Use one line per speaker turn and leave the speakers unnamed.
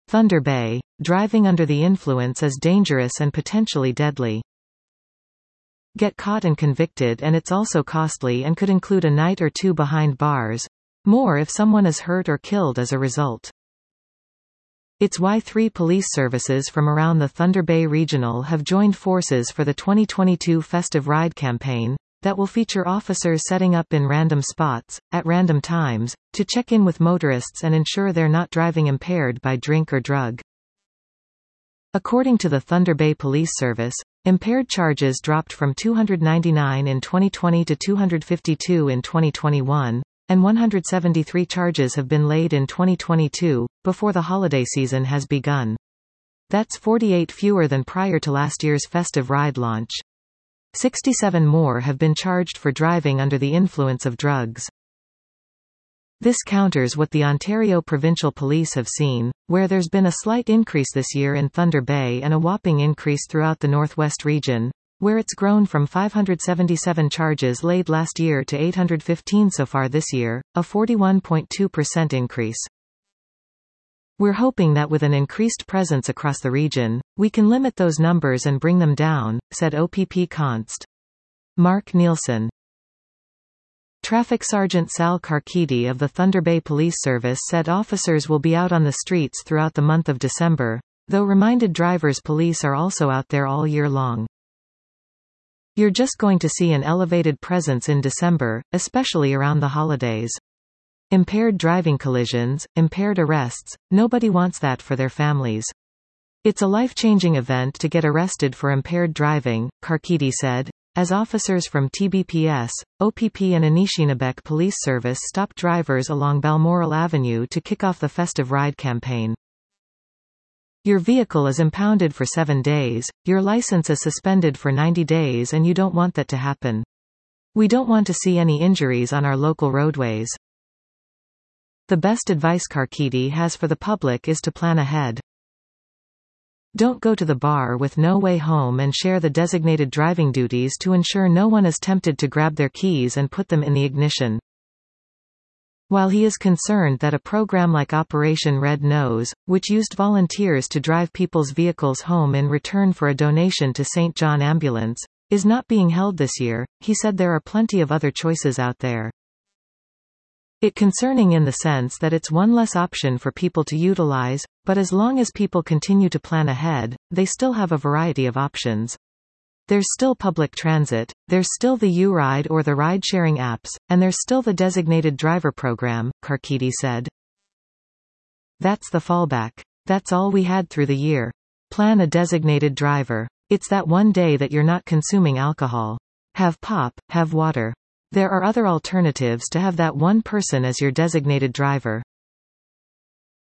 Thunder Bay, driving under the influence is dangerous and potentially deadly. Get caught and convicted, and it's also costly and could include a night or two behind bars. More if someone is hurt or killed as a result. It's why 3 police services from around the Thunder Bay Regional have joined forces for the 2022 Festive Ride campaign, that will feature officers setting up in random spots, at random times, to check in with motorists and ensure they're not driving impaired by drink or drug. According to the Thunder Bay Police Service, impaired charges dropped from 299 in 2020 to 252 in 2021, and 173 charges have been laid in 2022, before the holiday season has begun. That's 48 fewer than prior to last year's Festive Ride launch. 67 more have been charged for driving under the influence of drugs. This counters what the Ontario Provincial Police have seen, where there's been a slight increase this year in Thunder Bay and a whopping increase throughout the Northwest region, where it's grown from 577 charges laid last year to 815 so far this year, a 41.2% increase. We're hoping that with an increased presence across the region, we can limit those numbers and bring them down, said OPP Const. Mark Nielsen. Traffic Sergeant Sal Carchidi of the Thunder Bay Police Service said officers will be out on the streets throughout the month of December, though reminded drivers police are also out there all year long. You're just going to see an elevated presence in December, especially around the holidays. Impaired driving collisions, impaired arrests, nobody wants that for their families. It's a life-changing event to get arrested for impaired driving, Carchidi said, as officers from TBPS, OPP and Anishinabek Police Service stopped drivers along Balmoral Avenue to kick off the Festive Ride campaign. Your vehicle is impounded for 7 days, your license is suspended for 90 days, and you don't want that to happen. We don't want to see any injuries on our local roadways. The best advice Carchidi has for the public is to plan ahead. Don't go to the bar with no way home and share the designated driving duties to ensure no one is tempted to grab their keys and put them in the ignition. While he is concerned that a program like Operation Red Nose, which used volunteers to drive people's vehicles home in return for a donation to St. John Ambulance, is not being held this year, he said there are plenty of other choices out there. It's concerning in the sense that it's one less option for people to utilize, but as long as people continue to plan ahead, they still have a variety of options. There's still public transit, there's still the U-Ride or the ride-sharing apps, and there's still the designated driver program, Carchidi said. That's the fallback. That's all we had through the year. Plan a designated driver. It's that one day that you're not consuming alcohol. Have pop, have water. There are other alternatives to have that one person as your designated driver.